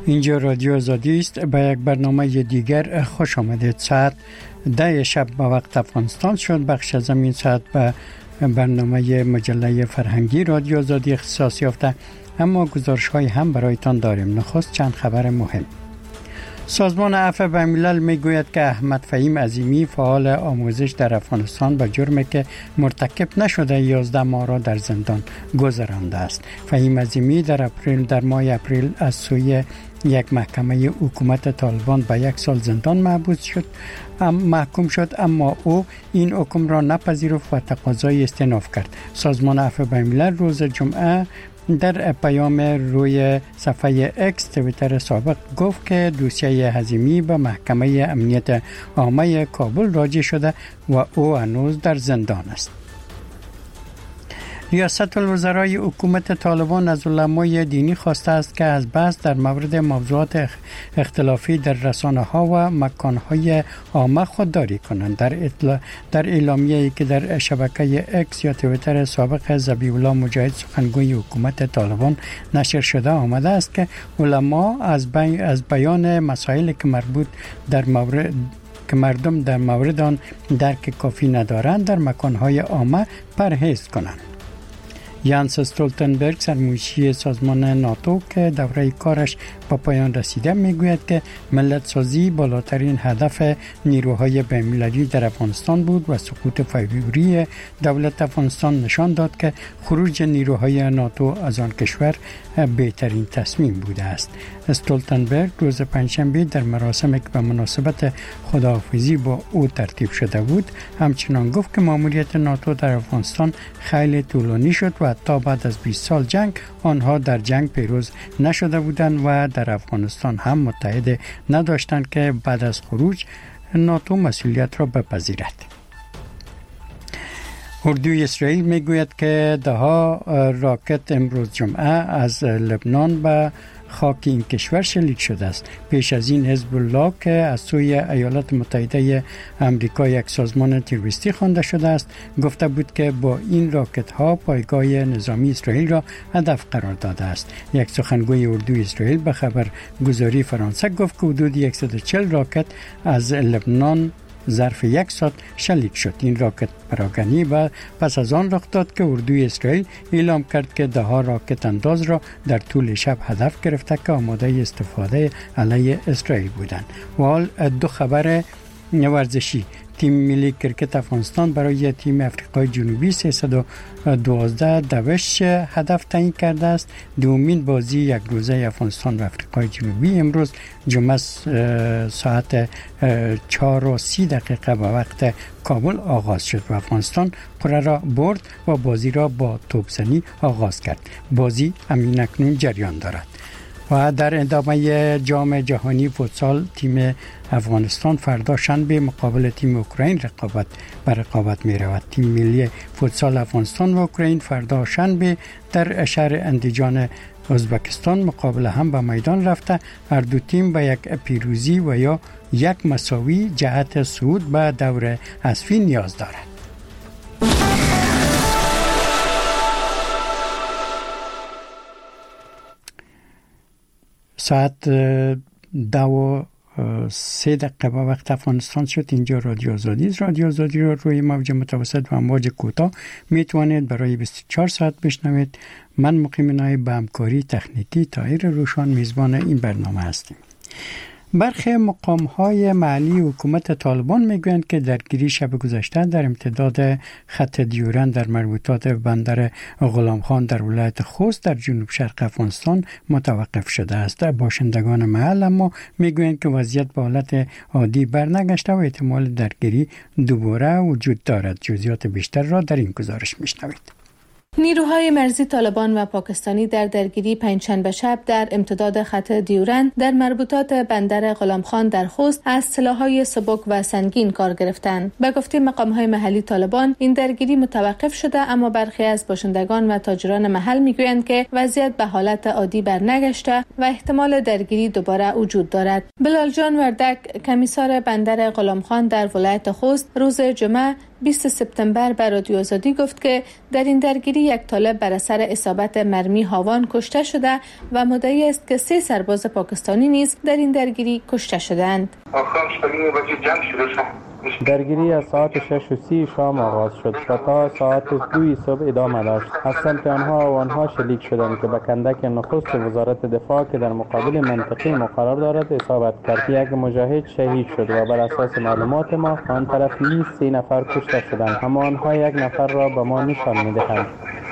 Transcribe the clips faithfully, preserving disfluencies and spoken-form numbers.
اینجا رادیو آزادی است. به یک برنامه دیگر خوش آمدید. ساعت ده شب به وقت افغانستان شد. بخش از این ساعت به برنامه مجله فرهنگی رادیو آزادی اختصاص یافته، اما گزارش های هم برایتان داریم. نخست چند خبر مهم. سازمان عفو بین‌الملل میگوید که احمد فهیم عظیمی فعال آموزش در افغانستان به جرمی که مرتکب نشده یازده ماه را در زندان گذرانده است. فهیم عظیمی در اپریل در ماه اپریل از سوی یک محکمه حکومت طالبان به یک سال زندان محبوس شد محکوم شد، اما او این حکم را نپذیرفت و تقاضای استئناف کرد. سازمان عفو بین‌الملل روز جمعه در پیام روی صفحه اکس توییتر سابق گفت که دوسیه عظیمی به محکمه امنیت عامه کابل راجع شده و او هنوز در زندان است. ریاست الوزرای حکومت طالبان از علمای دینی خواسته است که از بحث در مورد موضوعات اختلافی در رسانه‌ها و مکان‌های عامه خودداری کنند. در اطلاع در اعلامیه‌ای که در شبکه اکس یا توییتر سابق ذبیح الله مجاهد سخنگوی حکومت طالبان نشر شده آمده است که علما از بی... از بیان مسائلی که مربوط در مورد که مردم در مورد آن درک کافی ندارند در مکان‌های عامه پرهیز کنند. یانس استولتنبرگ سرمنشی سازمان ناتو که دوره کارش با پایان رسیده میگوید که ملت سازی بالاترین هدف نیروهای بین‌المللی در افغانستان بود و سقوط فوری دولت افغانستان نشان داد که خروج نیروهای ناتو از آن کشور بهترین تصمیم بوده است. استولتنبرگ روز پنجشنبه در مراسمی که به مناسبت خداحافظی با او ترتیب شده بود همچنان گفت که ماموریت ناتو در افغانستان خیلی طولانی شد و حتی بعد از بیست سال جنگ آنها در جنگ پیروز نشده بودند و در افغانستان هم متحد نداشتند که بعد از خروج ناتو مسئولیت را بپذیرد. اردوی اسرائیل میگوید که ده ها راکت امروز جمعه از لبنان به خاک این کشور شلیک شده است. پیش از این حزب الله که از سوی ایالات متحده آمریکا یک سازمان تروریستی خوانده شده است گفته بود که با این راکت ها پایگاه نظامی اسرائیل را هدف قرار داده است. یک سخنگوی اردوی اسرائیل به خبرگزاری فرانسه گفت که حدود صد و چهل راکت از لبنان ظرف یک ساعت شلیک شد. این راکت پراکنی و پس از آن رخ داد که اردوی اسرائیل اعلام کرد که ده ها راکت انداز را در طول شب هدف گرفته که آماده استفاده علیه اسرائیل بودند. و حال دو خبر ورزشی. تیم ملی کرکت افغانستان برای تیم افریقای جنوبی سیصد و دوازده دوش هدف تعیین کرده است. دومین بازی یک روزه افغانستان و افریقای جنوبی امروز جمعه ساعت چهار و سی دقیقه به وقت کابل آغاز شد و افغانستان قره را برد و بازی را با توپزنی آغاز کرد. بازی همین اکنون جریان دارد. و در ادامه جام جهانی فوتسال تیم افغانستان فردا شنبه مقابل تیم اوکراین رقابت بر رقابت می رود. تیم ملی فوتسال افغانستان و اوکراین فردا شنبه در شهر اندیجان ازبکستان مقابل هم به میدان رفته. هر دو تیم به یک پیروزی و یا یک مساوی جهت صعود به دور حذفی نیاز دارد. ساعت دو و سه دقیقه به وقت افغانستان شد. اینجا رادیو آزادی است. رادیو آزادی را روی موج متوسط و امواج کوتاه میتوانید برای بیست و چهار ساعت بشنوید. من مقیم نایب به همکاری تکنیکی طاهر روشان میزبان این برنامه هستیم. برخی مقام‌های محلی حکومت طالبان میگویند که درگیری شب گذشته در امتداد خط دیورند در مربوطات بندر غلام خان در ولایت خوست در جنوب شرق افغانستان متوقف شده است. باشندگان محل اما میگویند که وضعیت به حالت عادی برنگشته و احتمال درگیری دوباره وجود دارد. جزئیات بیشتر را در این گزارش میشنوید. نیروهای مرزی طالبان و پاکستانی در درگیری پنجشنبه شب در امتداد خط دیورند در مربوطات بندر غلام خان در خوست از سلاح‌های سبک و سنگین کار گرفتند. به گفته مقام‌های محلی طالبان این درگیری متوقف شده، اما برخی از باشندگان و تاجران محل میگویند که وضعیت به حالت عادی برنگشته و احتمال درگیری دوباره وجود دارد. بلال جان وردک کمیسار بندر غلام خان در ولایت خوست روز جمعه بیست سپتامبر به رادیو آزادی گفت که در این درگیری یک طالب بر اثر اصابت مرمی هاوان کشته شده و مدعی است که سه سرباز پاکستانی نیز در این درگیری کشته شدند. درگیری از ساعت شش و سی شام آغاز شد و تا ساعت دو صبح ادامه داشت. از سمت آنها و آنها شلیک شدند که به کندک نخست وزارت دفاع که در مقابل منطقه مقرر دارد اصابت کرد. یک مجاهد شهید شد و بر اساس معلومات ما آن طرف نیز سه نفر کشته شدند، اما آنها یک نفر را به ما نشان می‌دهند.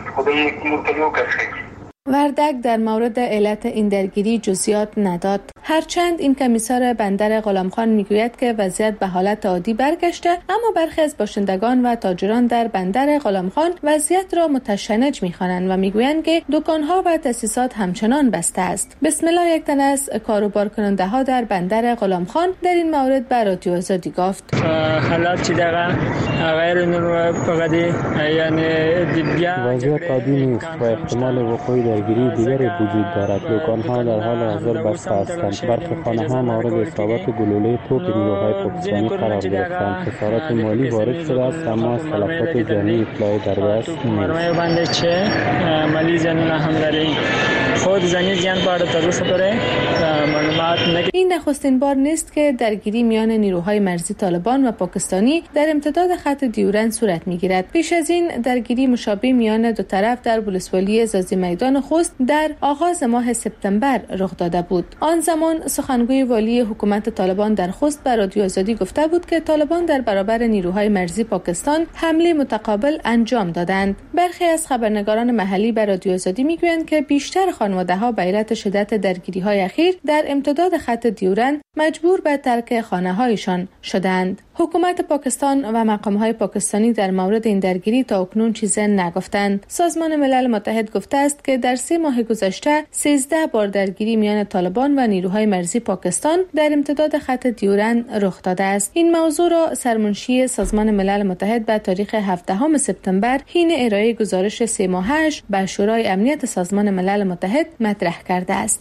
وردک در مورد علت این درگیری جزئیات نداد. هرچند این کمیسار بندر غلامخان میگوید که وضعیت به حالت عادی برگشته، اما برخی از باشندگان و تاجران در بندر غلامخان وضعیت را متشنج میخوانند و میگویند که دکانها و تأسیسات همچنان بسته است. بسم الله یک تن از کاروبار کننده ها در بندر غلامخان در این مورد به رادیو آزادی گفت: حالات چی دقیقا غیر نور فقدی یعنی دیگر وضعیت عادی نیست و احتمال وقوع درگیری دیگری وجود دارد. دکان‌ها در حال حاضر بسته هستند. برخی خانه‌ها مورد اصابت گلوله توپ نیروهای پاکستانی قرار گرفتند. خسارات مالی وارد شده است، اما از تلفات جانی اطلاعی در دست نیست. بنده چه مالی زنون هم داریم. خود زنی زیان بارد تروش داره معلومات نگه. این نخستین بار نیست که درگیری میان نیروهای مرزی طالبان و پاکستانی در امتداد خط دیورند صورت میگیرد. پیش از این درگیری مشابه میان دو طرف در ولسوالی زازی میدان خوست در آغاز ماه سپتامبر رخ داده بود. آن زمان سخنگوی والی حکومت طالبان در خوست به رادیو آزادی گفته بود که طالبان در برابر نیروهای مرزی پاکستان حمله متقابل انجام دادند. برخی از خبرنگاران محلی به رادیو آزادی میگویند که بیشتر خانواده‌ها به علت شدت درگیری‌های اخیر در امتداد خط دیورند مجبور به ترک خانه‌هایشان شدند. حکومت پاکستان و مقام‌های پاکستانی در مورد این درگیری تا اکنون چیزی نگفتند. سازمان ملل متحد گفته است که در سه ماه گذشته سیزده بار درگیری میان طالبان و نیروهای مرزی پاکستان در امتداد خط دیورند رخ داده است. این موضوع را سرمنشی سازمان ملل متحد به تاریخ هفدهم سپتامبر حین ارائه گزارش سه ماهش به شورای امنیت سازمان ملل متحد مطرح کرده است.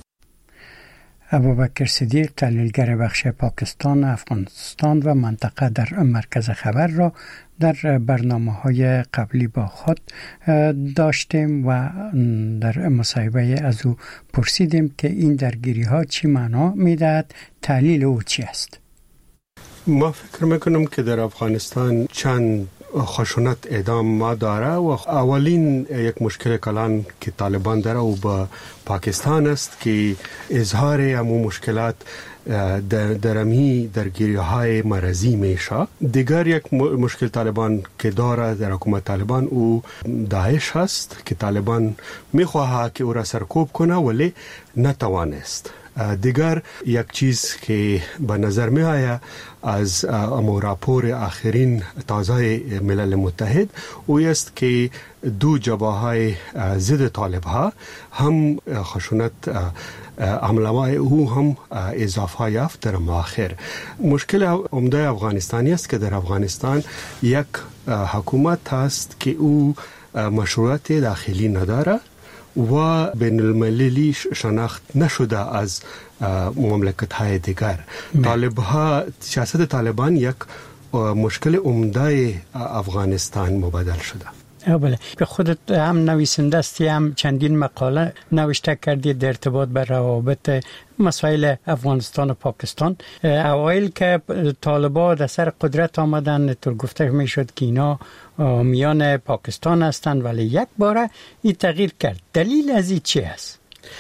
ابوبکر صدیق، تحلیلگر بخش پاکستان، افغانستان و منطقه در مرکز خبر را در برنامه‌های قبلی با خود داشتیم و در مصاحبه از او پرسیدیم که این درگیری‌ها چی معنا می‌دهد، تحلیل او چی است. ما فکر میکنم که در افغانستان چند خشونت ادامه داره و اولین یک مشکل کلان که طالبان داره و با پاکستان است که اظهار همون مشکلات در درمی درگیری های مرزی میشه. دیگر یک مشکل طالبان که داره در حکومت طالبان او داعش هست که طالبان میخواه که او را سرکوب کنه ولی نتوانست. دیگر یک چیز که به نظر می آید از امو راپور آخرین تازه ملل متحد او است که دو جبهه های ضد طالب ها هم خشونت عملهای او هم اضافه یافت در مؤخر. مشکل عمده افغانستانی است که در افغانستان یک حکومت هست که او مشروعیت داخلی نداره و بین المللی شناخت نشده از مملکت های دیگر. طالب ها، سیاست طالبان یک مشکل عمده افغانستان مبادل شده. بله، که خودت هم نویسنده هستی، هم چندین مقاله نوشته کردی در ارتباط به روابط مسائل افغانستان و پاکستان. اوایل که طالبان در سر قدرت آمدن تو گفته میشد که اینا میان پاکستان هستند، ولی یک باره این تغییر کرد. دلیل از این چی است؟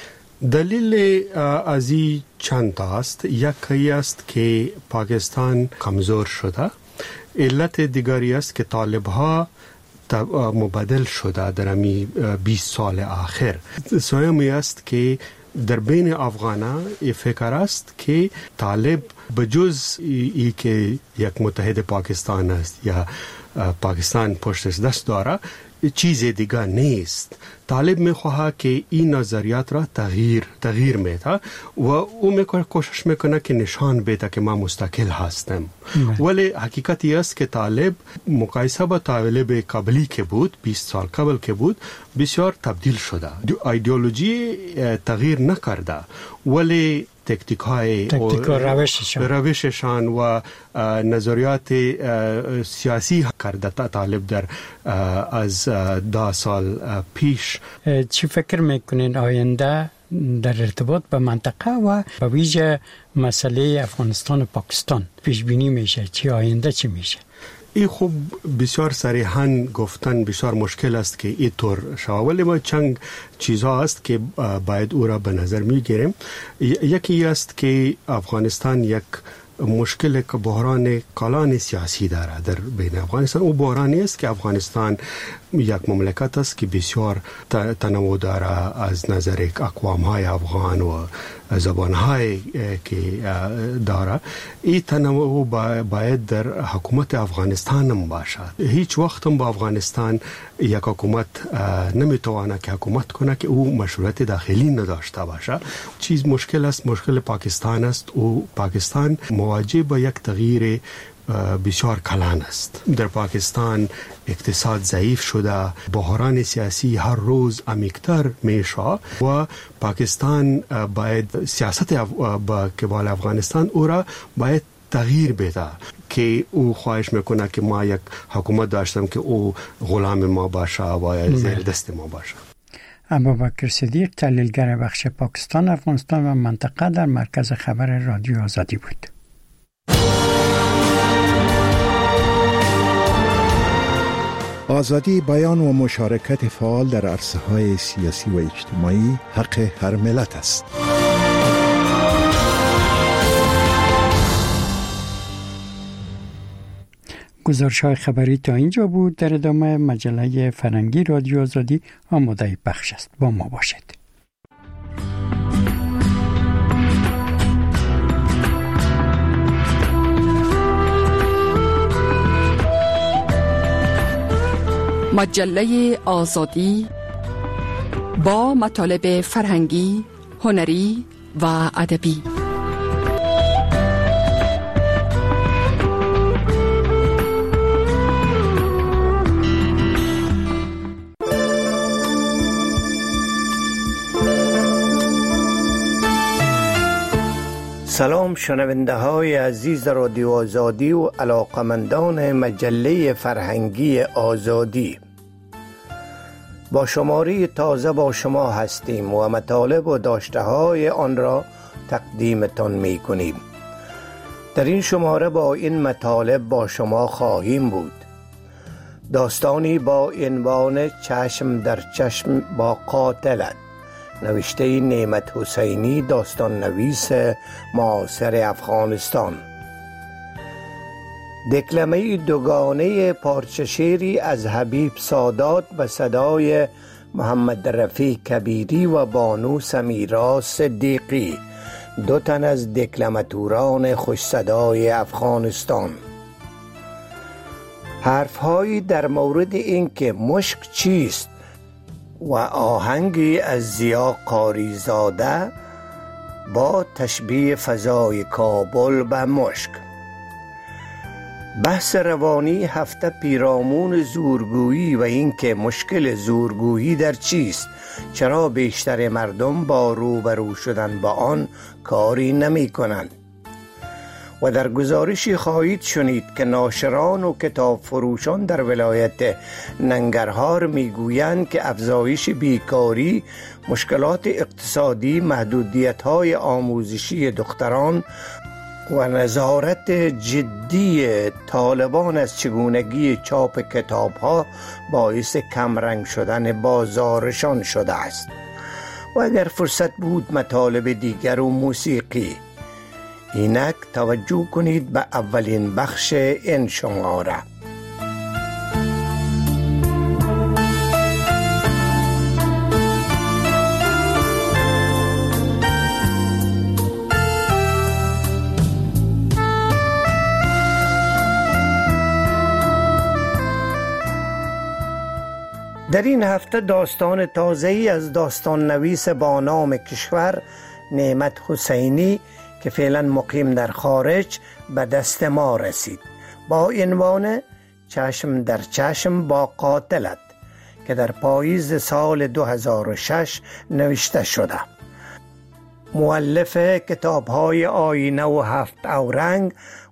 دلیل از این چند تا است. یکی است که پاکستان کمزور شده. علت دیگری است که طالب ها مبادل شده در امی بیست سال آخر. سومی است که در بین افغانا فکر است که طالب بجز ای که یک متحد پاکستان است یا پاکستان پشتش دست داره چیز دیگه نیست. طالب میخواه که این نظریات را تغییر تغییر میده و او میکنه کوشش میکنه که نشان بده که ما مستقل هستم. ولی حقیقتی است که طالب مقایسه با طالب قبلی که بود بیست سال قبل که بود بسیار تبدیل شده. ایدئولوژی تغییر نکرده ولی تکتیک های تکتیک و روششان روششان و نظریات سیاسی کرده طالب در از ده سال پیش. چی فکر میکنین آینده در ارتباط به منطقه و به ویژه مسئله افغانستان و پاکستان پیش بینی میشه؟ چی آینده چی میشه؟ این خوب بسیار صریحاً گفتن بسیار مشکل است که این طور شود، ولی ما چند چیزها است که باید او را به نظر میگیریم. یکی است که افغانستان یک مشکل که بحران کلان سیاسی داره در بین افغانستان. او بحرانی است که افغانستان یک مملکت است که بسیار تنوع داره از نظر اقوام‌های افغان و زبان‌های که داره. این تنوع باید در حکومت افغانستان هم باشد. هیچ وقت هم با افغانستان یک حکومت نمیتواند که حکومت کنه که او مشروعیت داخلی نداشته باشه. چیز مشکل است، مشکل پاکستان است. او پاکستان مواجه با یک تغییر بسیار کلان است. در پاکستان اقتصاد ضعیف شده، بحران سیاسی هر روز عمیق‌تر میشه و پاکستان باید سیاست با قبال افغانستان او را باید تغییر بده که او خواهش میکنه که ما یک حکومت داشتیم که او غلام ما باشه و زیر دست ما باشه. ابوبکر صدیق، تحلیلگر بخش پاکستان، افغانستان و منطقه، در مرکز خبر رادیو آزادی بود. آزادی بیان و مشارکت فعال در عرصه‌های سیاسی و اجتماعی حق هر ملت است. گزارش‌های خبری تا اینجا بود. در ادامه مجله فرهنگی رادیو آزادی آماده پخش است. با ما باشید. مجله آزادی با مطالب فرهنگی، هنری و ادبی. سلام شنونده های عزیز رادیو آزادی و علاقمندان مجله فرهنگی آزادی. با شماره تازه با شما هستیم و مطالب و داشته های آن را تقدیمتان می کنیم. در این شماره با این مطالب با شما خواهیم بود. داستانی با عنوان چشم در چشم با قاتلت، نوشته نعمت حسینی، داستان نویس معاصر افغانستان. دکلمه دوگانه پارچه شعری از حبیب سادات به صدای محمد رفیع کبیری و بانو سمیرا صدیقی، دو تن از دکلماتوران خوش صدای افغانستان. حرفهایی در مورد اینکه مشک چیست و آهنگی از ضیا قاریزاده با تشبیه فضای کابل به مشک. بحث روانی هفته پیرامون زورگویی و اینکه مشکل زورگویی در چیست، چرا بیشتر مردم با روبرو شدن با آن کاری نمی کنند. و در گزارشی خواهید شنید که ناشران و کتاب فروشان در ولایت ننگرهار میگویند که افزایش بیکاری، مشکلات اقتصادی، محدودیت‌های آموزشی دختران و نظارت جدی طالبان از چگونگی چاپ کتاب‌ها باعث کمرنگ شدن بازارشان شده است. و اگر فرصت بود مطالب دیگر و موسیقی. اینک توجه کنید به اولین بخش این شماره. در این هفته داستان تازه‌ای از داستان نویس با نام کشور نعمت حسینی که فعلا مقیم در خارج به دست ما رسید با عنوان چشم در چشم با قاتلت که در پاییز سال دو هزار و شش نوشته شده. مؤلف کتاب‌های آینه و هفت اورنگ